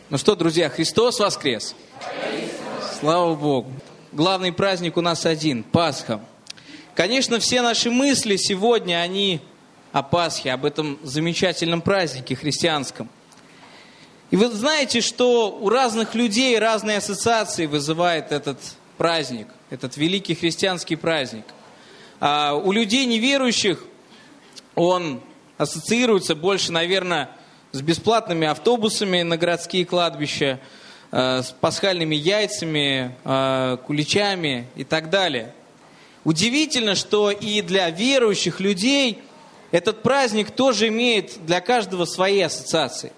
Ну что, друзья, Христос воскрес! Слава Богу! Главный праздник у нас один – Пасха. Конечно, все наши мысли сегодня, они о Пасхе, об этом замечательном празднике христианском. И вы знаете, что у разных людей разные ассоциации вызывает этот праздник, этот великий христианский праздник. А у людей неверующих он ассоциируется больше, наверное, с бесплатными автобусами на городские кладбища, с пасхальными яйцами, куличами и так далее. Удивительно, что и для верующих людей этот праздник тоже имеет для каждого свои ассоциации.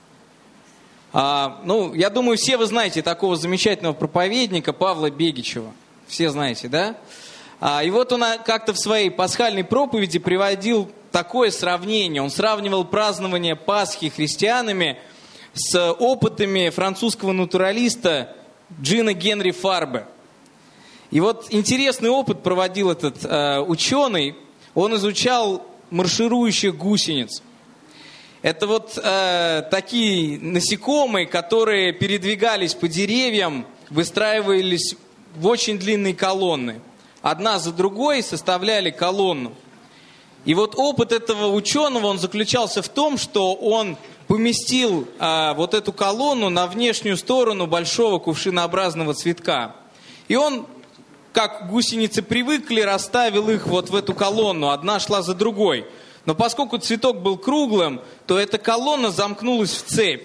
Я думаю, все вы знаете такого замечательного проповедника Павла Бегичева. Все знаете, да? И вот он как-то в своей пасхальной проповеди приводил такое сравнение. Он сравнивал празднование Пасхи христианами с опытами французского натуралиста Джина Генри Фарбе. И вот интересный опыт проводил этот ученый. Он изучал марширующих гусениц. Это вот такие насекомые, которые передвигались по деревьям, выстраивались в очень длинные колонны. Одна за другой составляли колонну. И вот опыт этого ученого, он заключался в том, что он поместил вот эту колонну на внешнюю сторону большого кувшинообразного цветка. И он, как гусеницы привыкли, расставил их вот в эту колонну, одна шла за другой. Но поскольку цветок был круглым, то эта колонна замкнулась в цепь,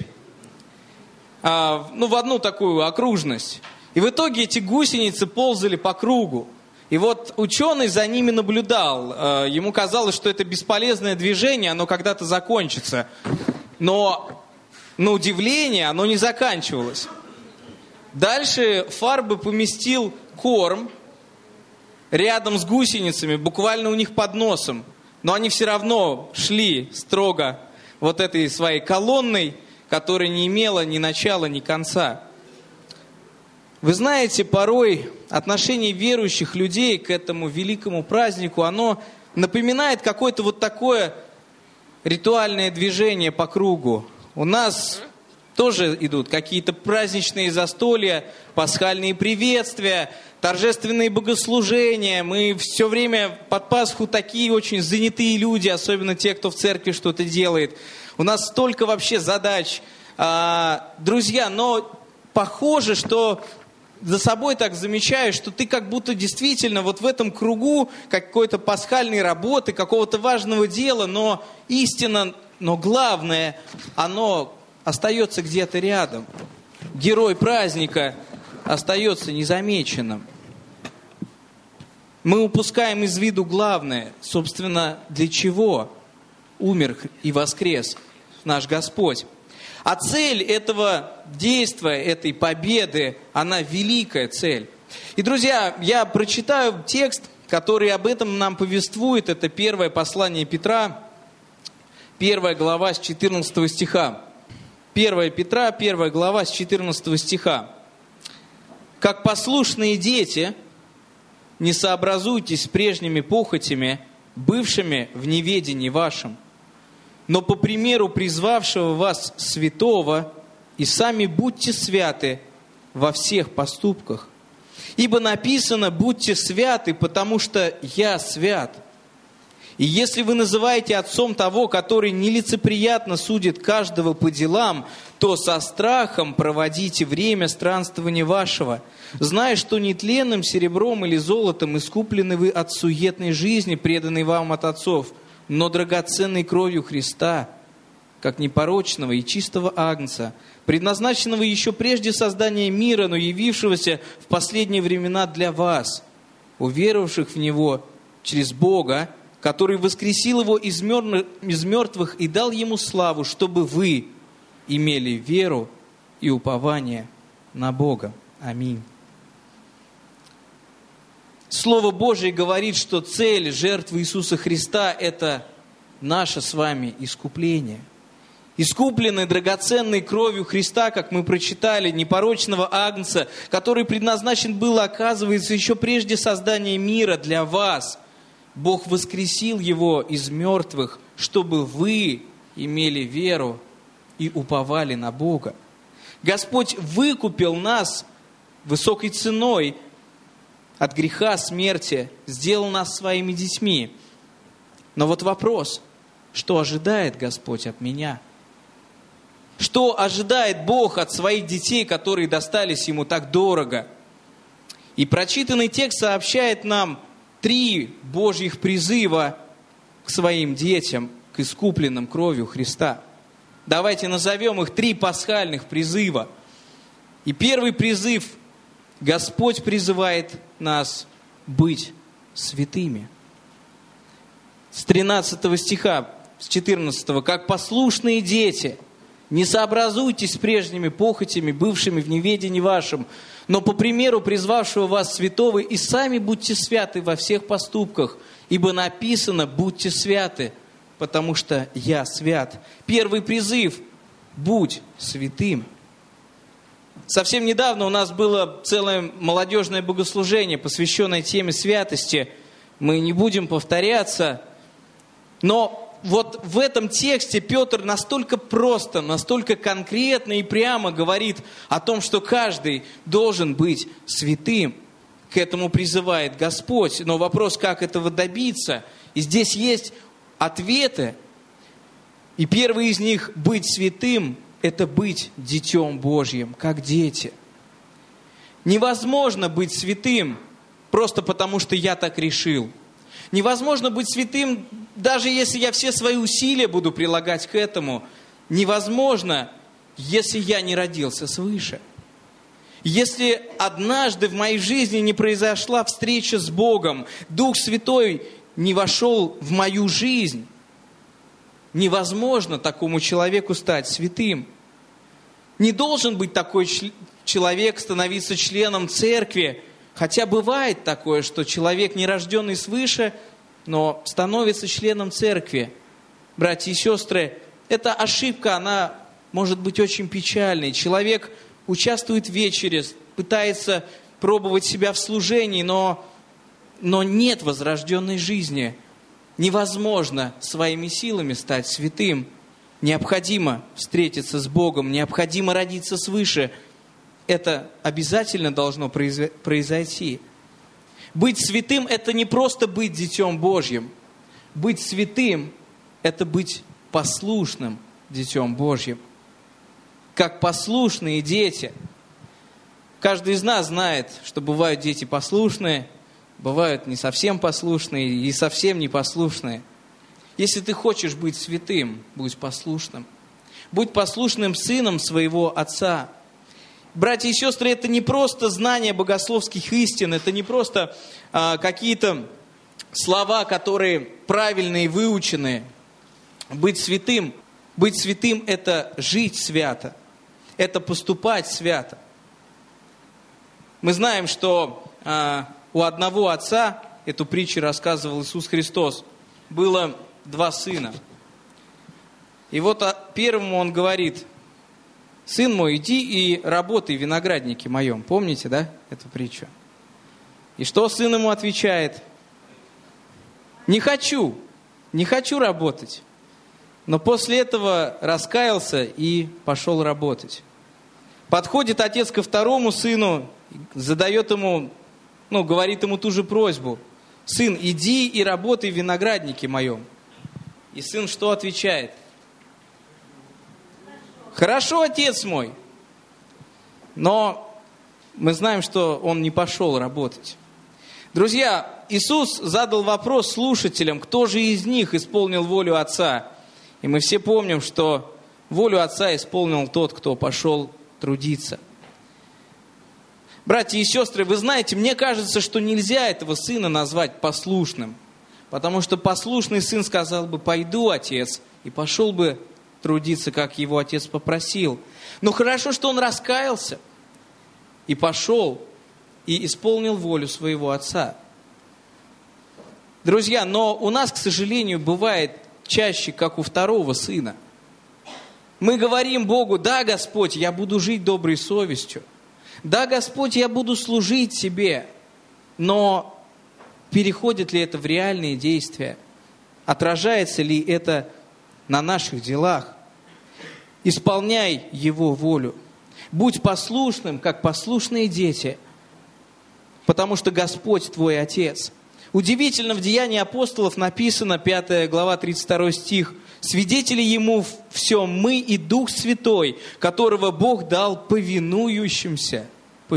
в одну такую окружность. И в итоге эти гусеницы ползали по кругу. И вот ученый за ними наблюдал. Ему казалось, что это бесполезное движение, оно когда-то закончится. Но, на удивление, оно не заканчивалось. Дальше Фарбе поместил корм рядом с гусеницами, буквально у них под носом. Но они все равно шли строго вот этой своей колонной, которая не имела ни начала, ни конца. Вы знаете, порой отношение верующих людей к этому великому празднику, оно напоминает какое-то вот такое ритуальное движение по кругу. У нас тоже идут какие-то праздничные застолья, пасхальные приветствия, торжественные богослужения. Мы все время под Пасху такие очень занятые люди, особенно те, кто в церкви что-то делает. У нас столько вообще задач. Друзья, но похоже, что за собой так замечаешь, что ты как будто действительно вот в этом кругу какой-то пасхальной работы, какого-то важного дела, но истина, но главное, оно остается где-то рядом. Герой праздника остается незамеченным. Мы упускаем из виду главное, собственно, для чего умер и воскрес наш Господь. А цель этого действия, этой победы, она великая цель. И, друзья, я прочитаю текст, который об этом нам повествует. Это первое послание Петра, 1 глава с 14 стиха. 1 Петра, 1 глава с 14 стиха. «Как послушные дети, не сообразуйтесь с прежними похотями, бывшими в неведении вашем, но по примеру призвавшего вас святого, и сами будьте святы во всех поступках. Ибо написано: будьте святы, потому что я свят. И если вы называете отцом того, который нелицеприятно судит каждого по делам, то со страхом проводите время странствования вашего, зная, что нетленным серебром или золотом искуплены вы от суетной жизни, преданной вам от отцов, но драгоценной кровью Христа, как непорочного и чистого агнца, предназначенного еще прежде создания мира, но явившегося в последние времена для вас, уверовавших в Него через Бога, который воскресил Его из мертвых и дал Ему славу, чтобы вы имели веру и упование на Бога. Аминь». Слово Божие говорит, что цель жертвы Иисуса Христа – это наше с вами искупление. Искуплены драгоценной кровью Христа, как мы прочитали, непорочного агнца, который предназначен был, оказывается, еще прежде создания мира для вас. Бог воскресил Его из мертвых, чтобы вы имели веру и уповали на Бога. Господь выкупил нас высокой ценой от греха, смерти, сделал нас своими детьми. Но вот вопрос, что ожидает Господь от меня? Что ожидает Бог от своих детей, которые достались Ему так дорого? И прочитанный текст сообщает нам 3 Божьих призыва к своим детям, к искупленным кровью Христа. Давайте назовем их 3 пасхальных призыва. И первый призыв: Господь призывает нас быть святыми. С 13 стиха, с 14: «Как послушные дети, не сообразуйтесь с прежними похотями, бывшими в неведении вашем, но по примеру призвавшего вас святого, и сами будьте святы во всех поступках, ибо написано: будьте святы, потому что я свят». Первый призыв: будь святым. Совсем недавно у нас было целое молодежное богослужение, посвященное теме святости. Мы не будем повторяться, но вот в этом тексте Петр настолько просто, настолько конкретно и прямо говорит о том, что каждый должен быть святым. К этому призывает Господь. Но вопрос, как этого добиться? И здесь есть ответы. И первый из них: быть святым – это быть детем Божьим, как дети. Невозможно быть святым просто потому, что я так решил. Невозможно быть святым, даже если я все свои усилия буду прилагать к этому. Невозможно, если я не родился свыше. Если однажды в моей жизни не произошла встреча с Богом, Дух Святой не вошел в мою жизнь, невозможно такому человеку стать святым. Не должен быть такой человек становиться членом церкви. Хотя бывает такое, что человек, не рожденный свыше, но становится членом церкви. Братья и сестры, эта ошибка, она может быть очень печальной. Человек участвует в вечере, пытается пробовать себя в служении, но нет возрожденной жизни. Невозможно своими силами стать святым. Необходимо встретиться с Богом, необходимо родиться свыше. Это обязательно должно произойти. Быть святым – это не просто быть детем Божьим. Быть святым – это быть послушным детем Божьим. Как послушные дети. Каждый из нас знает, что бывают дети послушные, бывают не совсем послушные и совсем непослушные. Если ты хочешь быть святым, будь послушным. Будь послушным сыном своего отца. Братья и сестры, это не просто знание богословских истин, это не просто какие-то слова, которые правильные, выученные. Быть святым – это жить свято, это поступать свято. Мы знаем, что у одного отца, эту притчу рассказывал Иисус Христос, было 2 сына. И вот первому он говорит: «Сын мой, иди и работай в винограднике моем». Помните, да, эту притчу? И что сын ему отвечает? Не хочу работать. Но после этого раскаялся и пошел работать. Подходит отец ко второму сыну, задает ему, говорит ему ту же просьбу: «Сын, иди и работай в винограднике моем». И сын что отвечает? «Хорошо, отец мой». Но мы знаем, что он не пошел работать. Друзья, Иисус задал вопрос слушателям, кто же из них исполнил волю Отца. И мы все помним, что волю Отца исполнил тот, кто пошел трудиться. Братья и сестры, вы знаете, мне кажется, что нельзя этого сына назвать послушным. Потому что послушный сын сказал бы: «Пойду, отец», и пошел бы трудиться, как его отец попросил. Но хорошо, что он раскаялся и пошел, и исполнил волю своего отца. Друзья, но у нас, к сожалению, бывает чаще, как у второго сына. Мы говорим Богу: «Да, Господь, я буду жить доброй совестью. Да, Господь, я буду служить Тебе». Но переходит ли это в реальные действия? Отражается ли это на наших делах? Исполняй Его волю. Будь послушным, как послушные дети, потому что Господь твой Отец. Удивительно, в Деянии апостолов написано, 5 глава, 32 стих, «Свидетели Ему в всем мы и Дух Святой, которого Бог дал повинующимся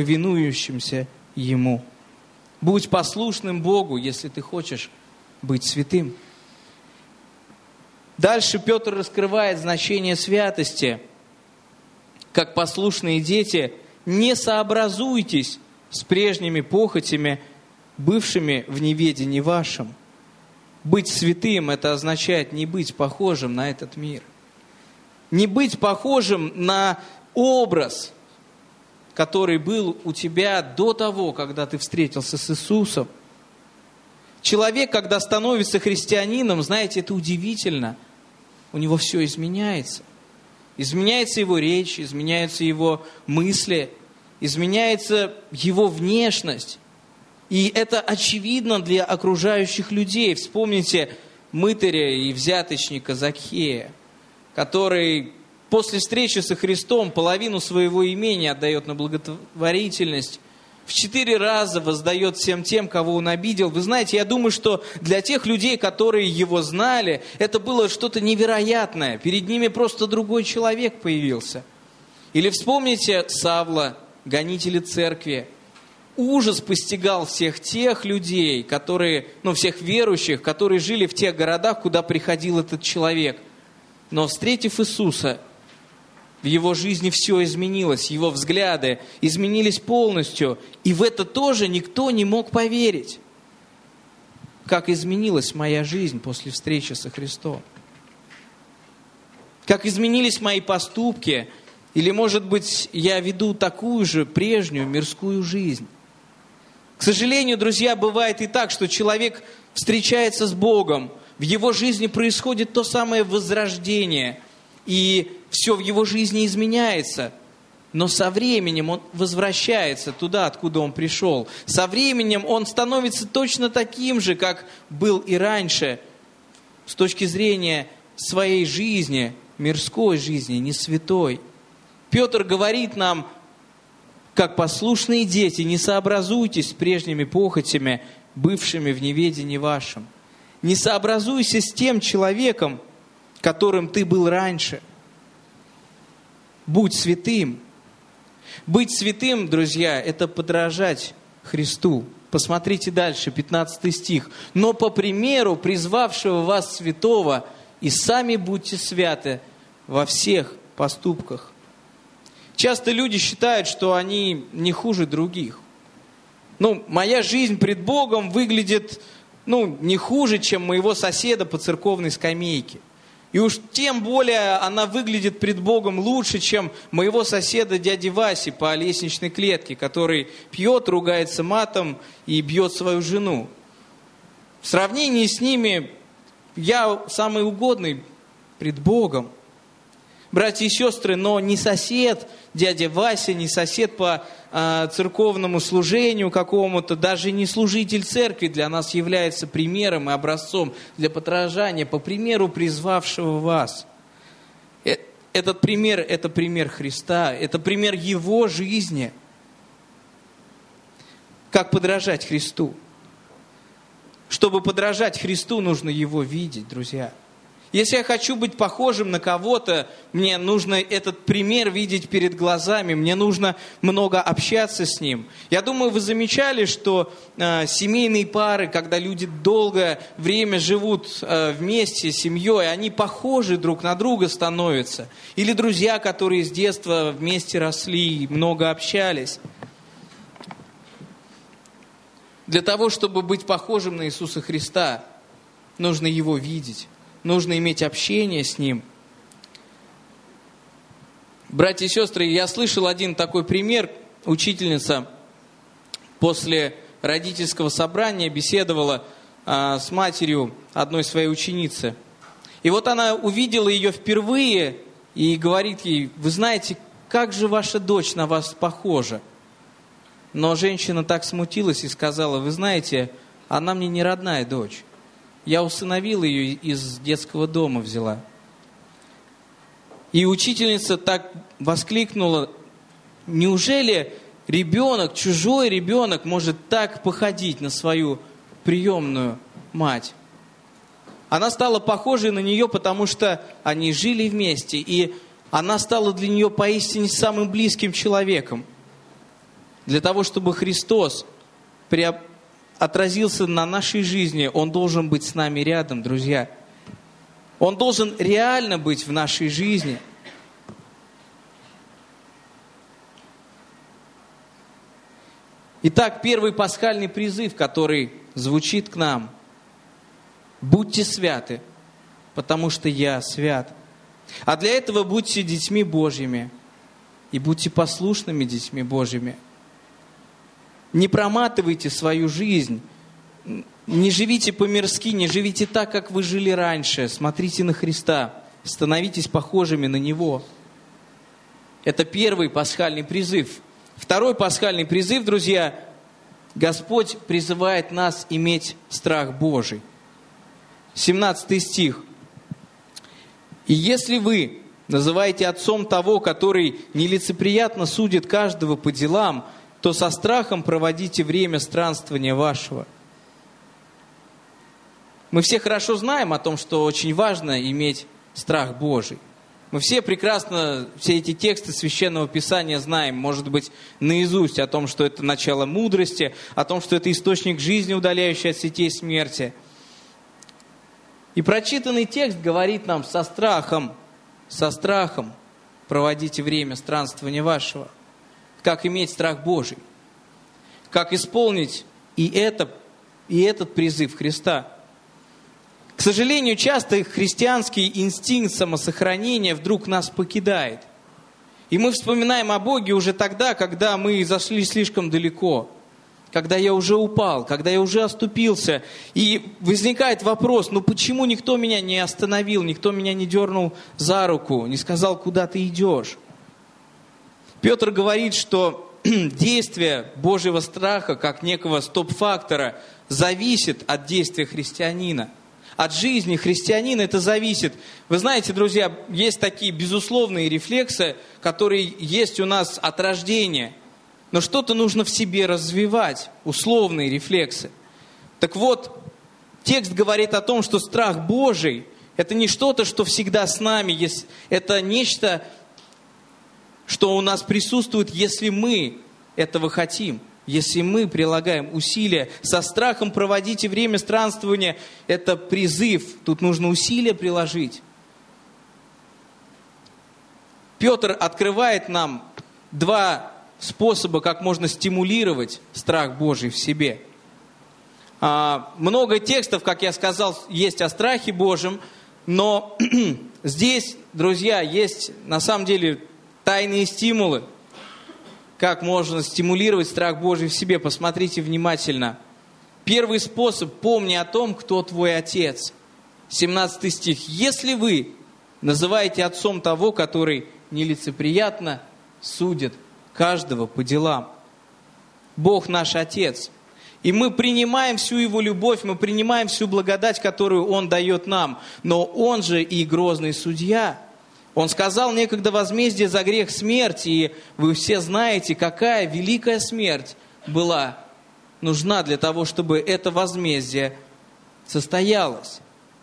Ему». Будь послушным Богу, если ты хочешь быть святым. Дальше Петр раскрывает значение святости. Как послушные дети, не сообразуйтесь с прежними похотями, бывшими в неведении вашем. Быть святым – это означает не быть похожим на этот мир. Не быть похожим на образ, который был у тебя до того, когда ты встретился с Иисусом. Человек, когда становится христианином, знаете, это удивительно. У него все изменяется. Изменяется его речь, изменяются его мысли, изменяется его внешность. И это очевидно для окружающих людей. Вспомните мытаря и взяточника Закхея, который после встречи со Христом половину своего имения отдает на благотворительность, в 4 раза воздает всем тем, кого он обидел. Вы знаете, я думаю, что для тех людей, которые его знали, это было что-то невероятное. Перед ними просто другой человек появился. Или вспомните Савла, гонителя церкви. Ужас постигал всех тех людей, которые, всех верующих, которые жили в тех городах, куда приходил этот человек. Но встретив Иисуса, в его жизни все изменилось, его взгляды изменились полностью. И в это тоже никто не мог поверить. Как изменилась моя жизнь после встречи со Христом. Как изменились мои поступки. Или, может быть, я веду такую же прежнюю мирскую жизнь. К сожалению, друзья, бывает и так, что человек встречается с Богом. В его жизни происходит то самое возрождение. И все в его жизни изменяется. Но со временем он возвращается туда, откуда он пришел. Со временем он становится точно таким же, как был и раньше, с точки зрения своей жизни, мирской жизни, не святой. Петр говорит нам, как послушные дети, не сообразуйтесь с прежними похотями, бывшими в неведении вашем. Не сообразуйся с тем человеком, которым ты был раньше. Будь святым. Быть святым, друзья, это подражать Христу. Посмотрите дальше, 15 стих. «Но по примеру призвавшего вас святого, и сами будьте святы во всех поступках». Часто люди считают, что они не хуже других. Моя жизнь пред Богом выглядит, не хуже, чем моего соседа по церковной скамейке. И уж тем более она выглядит пред Богом лучше, чем моего соседа дяди Васи по лестничной клетке, который пьет, ругается матом и бьет свою жену. В сравнении с ними я самый угодный пред Богом. Братья и сестры, но не сосед дядя Вася, не сосед по церковному служению какому-то, даже не служитель церкви для нас является примером и образцом для подражания, по примеру призвавшего вас. Этот пример – это пример Христа, это пример Его жизни. Как подражать Христу? Чтобы подражать Христу, нужно Его видеть, друзья. Если я хочу быть похожим на кого-то, мне нужно этот пример видеть перед глазами, мне нужно много общаться с ним. Я думаю, вы замечали, что семейные пары, когда люди долгое время живут вместе с семьей, они похожи друг на друга становятся. Или друзья, которые с детства вместе росли и много общались. Для того, чтобы быть похожим на Иисуса Христа, нужно Его видеть. Нужно иметь общение с Ним. Братья и сестры, я слышал один такой пример. Учительница после родительского собрания беседовала с матерью одной своей ученицы. И вот она увидела ее впервые и говорит ей: вы знаете, как же ваша дочь на вас похожа. Но женщина так смутилась и сказала: вы знаете, она мне не родная дочь. Я усыновила ее, из детского дома взяла. И учительница так воскликнула: неужели ребенок, чужой ребенок может так походить на свою приемную мать? Она стала похожей на нее, потому что они жили вместе, и она стала для нее поистине самым близким человеком. Для того, чтобы Христос отразился на нашей жизни, Он должен быть с нами рядом, друзья. Он должен реально быть в нашей жизни. Итак, первый пасхальный призыв, который звучит к нам: будьте святы, потому что я свят. А для этого будьте детьми Божьими и будьте послушными детьми Божьими. Не проматывайте свою жизнь, не живите по-мирски, не живите так, как вы жили раньше. Смотрите на Христа, становитесь похожими на Него. Это первый пасхальный призыв. Второй пасхальный призыв, друзья, Господь призывает нас иметь страх Божий. 17 стих. «И если вы называете отцом того, который нелицеприятно судит каждого по делам, то со страхом проводите время странствования вашего». Мы все хорошо знаем о том, что очень важно иметь страх Божий. Мы все прекрасно все эти тексты Священного Писания знаем, может быть, наизусть, о том, что это начало мудрости, о том, что это источник жизни, удаляющий от сетей смерти. И прочитанный текст говорит нам: со страхом проводите время странствования вашего. Как иметь страх Божий? Как исполнить и этот призыв Христа? К сожалению, часто христианский инстинкт самосохранения вдруг нас покидает. И мы вспоминаем о Боге уже тогда, когда мы зашли слишком далеко, когда я уже упал, когда я уже оступился. И возникает вопрос: ну почему никто меня не остановил, никто меня не дернул за руку, не сказал, куда ты идешь? Петр говорит, что действие Божьего страха, как некого стоп-фактора, зависит от действия христианина. От жизни христианина это зависит. Вы знаете, друзья, есть такие безусловные рефлексы, которые есть у нас от рождения. Но что-то нужно в себе развивать, условные рефлексы. Так вот, текст говорит о том, что страх Божий – это не что-то, что всегда с нами. Это нечто, что у нас присутствует, если мы этого хотим. Если мы прилагаем усилия, со страхом проводите время странствования, это призыв, тут нужно усилия приложить. Петр открывает нам два способа, как можно стимулировать страх Божий в себе. Много текстов, как я сказал, есть о страхе Божьем, но здесь, друзья, есть на самом деле тайные стимулы. Как можно стимулировать страх Божий в себе? Посмотрите внимательно. Первый способ: помни о том, кто твой отец. 17 стих. «Если вы называете отцом того, который нелицеприятно судит каждого по делам». Бог наш Отец. И мы принимаем всю Его любовь, мы принимаем всю благодать, которую Он дает нам. Но Он же и грозный судья. Он сказал некогда: возмездие за грех смерть, и вы все знаете, какая великая смерть была нужна для того, чтобы это возмездие состоялось.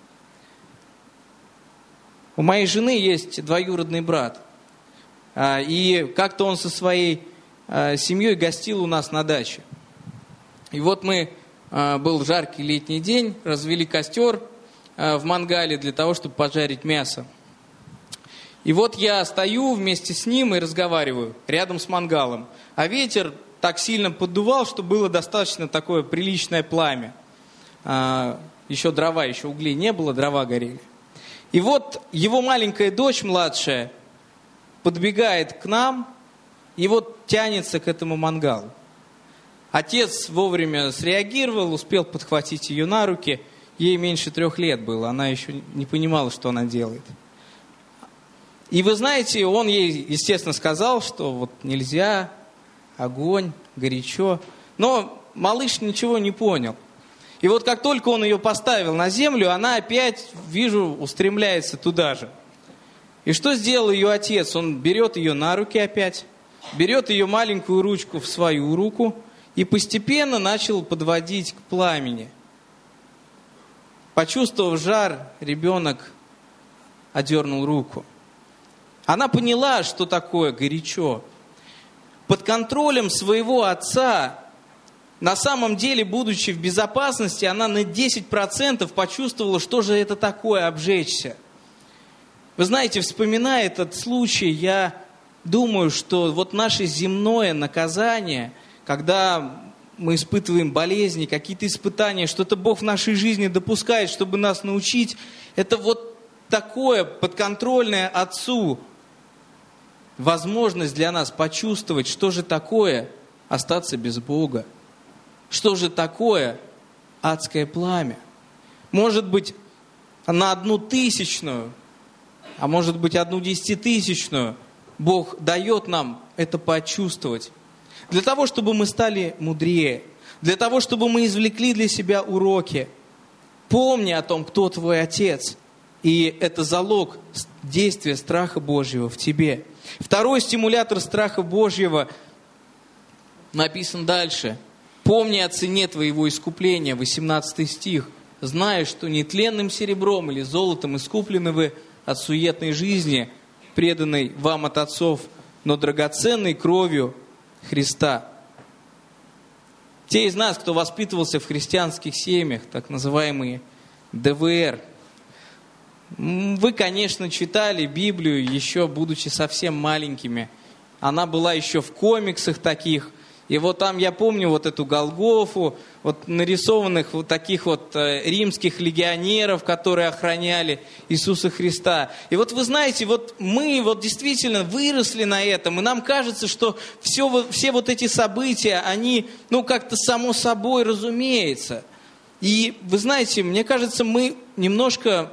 У моей жены есть двоюродный брат, и как-то он со своей семьей гостил у нас на даче. И вот был жаркий летний день, развели костер в мангале для того, чтобы пожарить мясо. И вот я стою вместе с ним и разговариваю рядом с мангалом. А ветер так сильно поддувал, что было достаточно такое приличное пламя. Еще углей не было, дрова горели. И вот его маленькая дочь, младшая, подбегает к нам и вот тянется к этому мангалу. Отец вовремя среагировал, успел подхватить ее на руки. Ей меньше 3 лет было, она еще не понимала, что она делает. И вы знаете, он ей, естественно, сказал, что вот нельзя, огонь, горячо. Но малыш ничего не понял. И вот как только он ее поставил на землю, она опять, вижу, устремляется туда же. И что сделал ее отец? Он берет ее на руки опять, берет ее маленькую ручку в свою руку и постепенно начал подводить к пламени. Почувствовав жар, ребенок отдернул руку. Она поняла, что такое горячо. Под контролем своего отца, на самом деле, будучи в безопасности, она на 10% почувствовала, что же это такое обжечься. Вы знаете, вспоминая этот случай, я думаю, что вот наше земное наказание, когда мы испытываем болезни, какие-то испытания, что-то Бог в нашей жизни допускает, чтобы нас научить, это вот такое подконтрольное Отцу возможность для нас почувствовать, что же такое остаться без Бога, что же такое адское пламя. Может быть, на 1/1000, а может быть 1/10 000 Бог дает нам это почувствовать. Для того, чтобы мы стали мудрее, для того, чтобы мы извлекли для себя уроки. Помни о том, кто твой Отец. И это залог действия страха Божьего в тебе. Второй стимулятор страха Божьего написан дальше. Помни о цене твоего искупления, 18 стих. Зная, что не тленным серебром или золотом искуплены вы от суетной жизни, преданной вам от отцов, но драгоценной кровью Христа. Те из нас, кто воспитывался в христианских семьях, так называемые ДВР, вы, конечно, читали Библию, еще будучи совсем маленькими. Она была еще в комиксах таких. И вот там я помню вот эту Голгофу, вот нарисованных вот таких вот римских легионеров, которые охраняли Иисуса Христа. И вот вы знаете, вот мы вот действительно выросли на этом, и нам кажется, что все вот эти события, они, как-то само собой разумеется. И вы знаете, мне кажется, мы немножко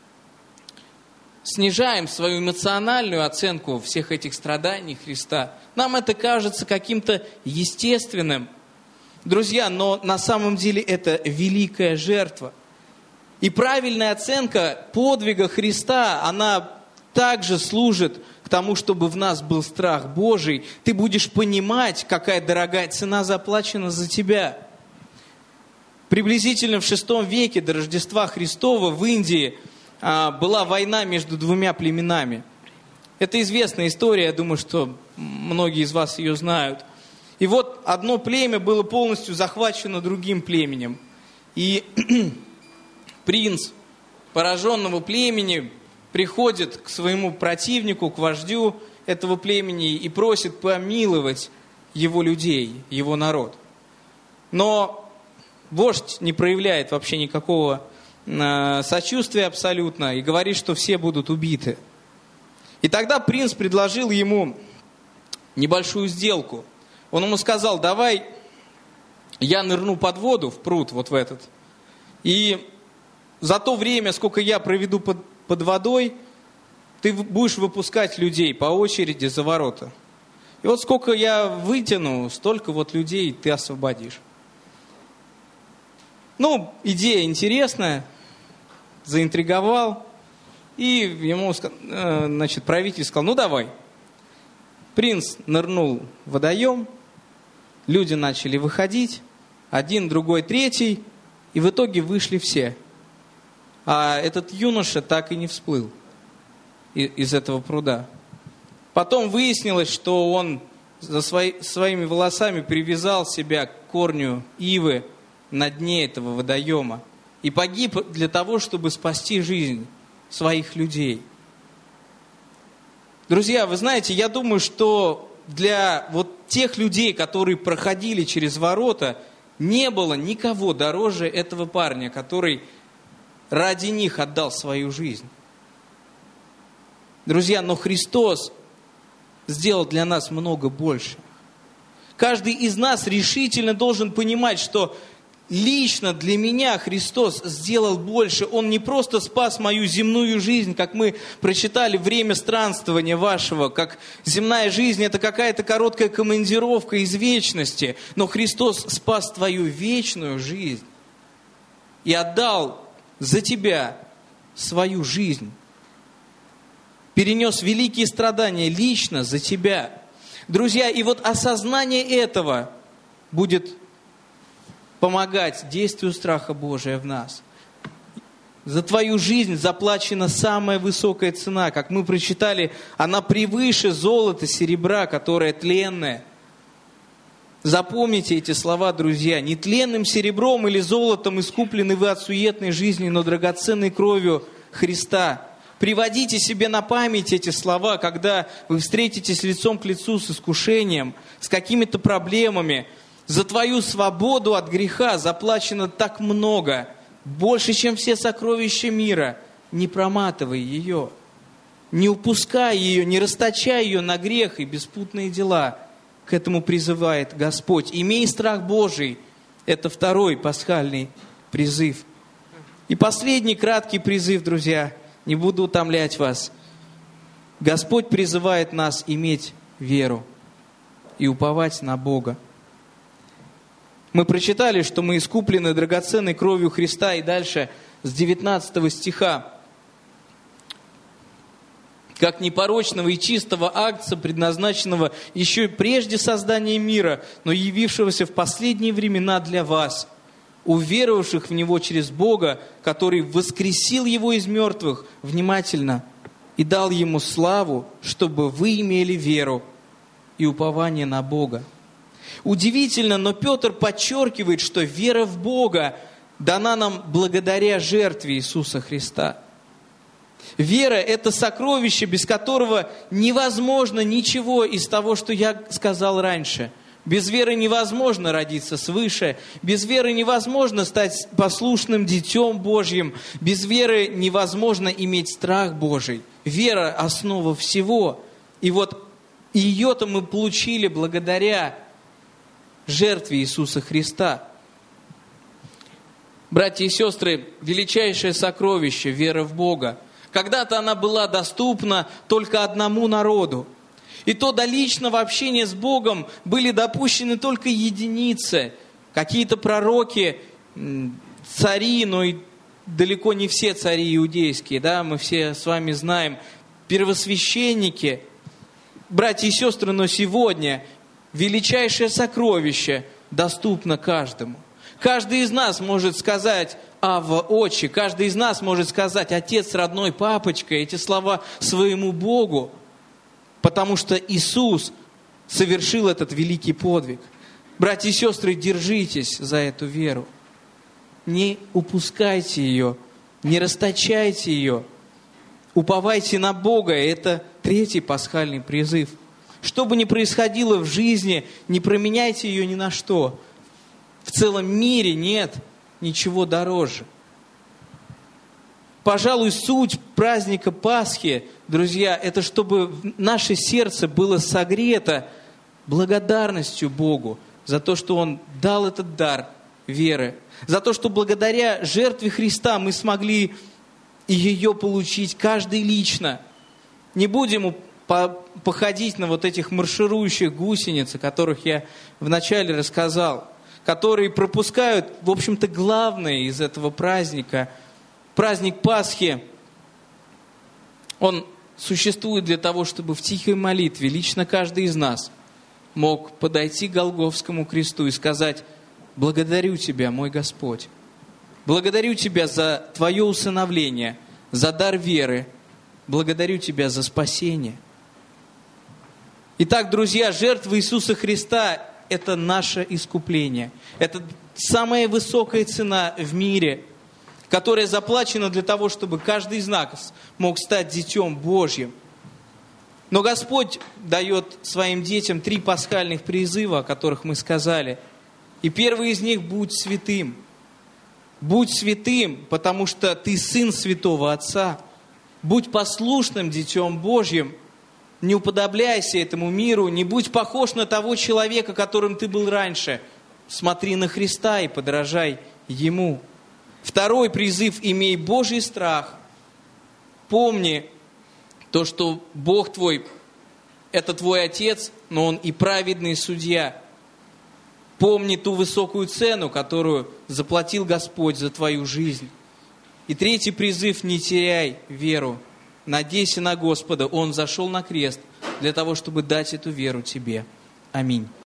снижаем свою эмоциональную оценку всех этих страданий Христа. Нам это кажется каким-то естественным. Друзья, но на самом деле это великая жертва. И правильная оценка подвига Христа, она также служит к тому, чтобы в нас был страх Божий. Ты будешь понимать, какая дорогая цена заплачена за тебя. Приблизительно в VI веке до Рождества Христова в Индии была война между двумя племенами. Это известная история, я думаю, что многие из вас ее знают. И вот одно племя было полностью захвачено другим племенем. И принц пораженного племени приходит к своему противнику, к вождю этого племени и просит помиловать его людей, его народ. Но вождь не проявляет вообще никакого сочувствия абсолютно и говорит, что все будут убиты. И тогда принц предложил ему небольшую сделку. Он ему сказал: давай я нырну под воду, в пруд вот в этот, и за то время, сколько я проведу под водой, ты будешь выпускать людей по очереди за ворота. И вот сколько я вытяну, столько вот людей ты освободишь. Идея интересная, заинтриговал. И ему, правитель сказал: давай. Принц нырнул в водоем, люди начали выходить, один, другой, третий, и в итоге вышли все. А этот юноша так и не всплыл из этого пруда. Потом выяснилось, что он своими волосами привязал себя к корню ивы на дне этого водоема и погиб для того, чтобы спасти жизнь своих людей. Друзья, вы знаете, я думаю, что для вот тех людей, которые проходили через ворота, не было никого дороже этого парня, который ради них отдал свою жизнь. Друзья, но Христос сделал для нас много больше. Каждый из нас решительно должен понимать, что лично для меня Христос сделал больше. Он не просто спас мою земную жизнь, как мы прочитали, время странствования вашего, как земная жизнь — это какая-то короткая командировка из вечности. Но Христос спас твою вечную жизнь и отдал за тебя свою жизнь. Перенес великие страдания лично за тебя. Друзья, и вот осознание этого будет помогать действию страха Божия в нас. За твою жизнь заплачена самая высокая цена. Как мы прочитали, она превыше золота, серебра, которое тленное. Запомните эти слова, друзья. Нетленным серебром или золотом искуплены вы от суетной жизни, но драгоценной кровью Христа. Приводите себе на память эти слова, когда вы встретитесь лицом к лицу с искушением, с какими-то проблемами. За твою свободу от греха заплачено так много, больше, чем все сокровища мира. Не проматывай ее, не упускай ее, не расточай ее на грех и беспутные дела. К этому призывает Господь. Имей страх Божий. Это второй пасхальный призыв. И последний краткий призыв, друзья. Не буду утомлять вас. Господь призывает нас иметь веру и уповать на Бога. Мы прочитали, что мы искуплены драгоценной кровью Христа, и дальше с 19 стиха. Как непорочного и чистого агнца, предназначенного еще прежде создания мира, но явившегося в последние времена для вас, уверовавших в Него через Бога, который воскресил Его из мертвых, внимательно, и дал Ему славу, чтобы вы имели веру и упование на Бога. Удивительно, но Петр подчеркивает, что вера в Бога дана нам благодаря жертве Иисуса Христа. Вера – это сокровище, без которого невозможно ничего из того, что я сказал раньше. Без веры невозможно родиться свыше, без веры невозможно стать послушным детем Божьим, без веры невозможно иметь страх Божий. Вера – основа всего. И вот ее-то мы получили благодаря жертве Иисуса Христа. Братья и сестры, величайшее сокровище – вера в Бога. Когда-то она была доступна только одному народу. И то до личного общения с Богом были допущены только единицы. Какие-то пророки, цари, но и далеко не все цари иудейские, да, мы все с вами знаем, первосвященники. Братья и сестры, но сегодня величайшее сокровище доступно каждому. Каждый из нас может сказать «Авва, Отче», каждый из нас может сказать «Отец, родной, папочка», эти слова своему Богу, потому что Иисус совершил этот великий подвиг. Братья и сестры, держитесь за эту веру. Не упускайте ее, не расточайте ее. Уповайте на Бога. Это третий пасхальный призыв. Что бы ни происходило в жизни, не променяйте ее ни на что. В целом мире нет ничего дороже. Пожалуй, суть праздника Пасхи, друзья, это чтобы наше сердце было согрето благодарностью Богу за то, что Он дал этот дар веры, за то, что благодаря жертве Христа мы смогли ее получить каждый лично. Не будем походить на вот этих марширующих гусениц, о которых я вначале рассказал, которые пропускают, в общем-то, главное из этого праздника. Праздник Пасхи, он существует для того, чтобы в тихой молитве лично каждый из нас мог подойти к Голгофскому кресту и сказать: «Благодарю Тебя, мой Господь, благодарю Тебя за Твое усыновление, за дар веры, благодарю Тебя за спасение». Итак, друзья, жертва Иисуса Христа – это наше искупление. Это самая высокая цена в мире, которая заплачена для того, чтобы каждый из нас мог стать детем Божьим. Но Господь дает своим детям 3 пасхальных призыва, о которых мы сказали. И первый из них – будь святым. Будь святым, потому что ты сын святого Отца. Будь послушным детем Божьим. Не уподобляйся этому миру, не будь похож на того человека, которым ты был раньше. Смотри на Христа и подражай Ему. Второй призыв – имей Божий страх. Помни то, что Бог твой – это твой Отец, но Он и праведный судья. Помни ту высокую цену, которую заплатил Господь за твою жизнь. И третий призыв – не теряй веру. Надейся на Господа. Он зашел на крест, для того, чтобы дать эту веру тебе. Аминь.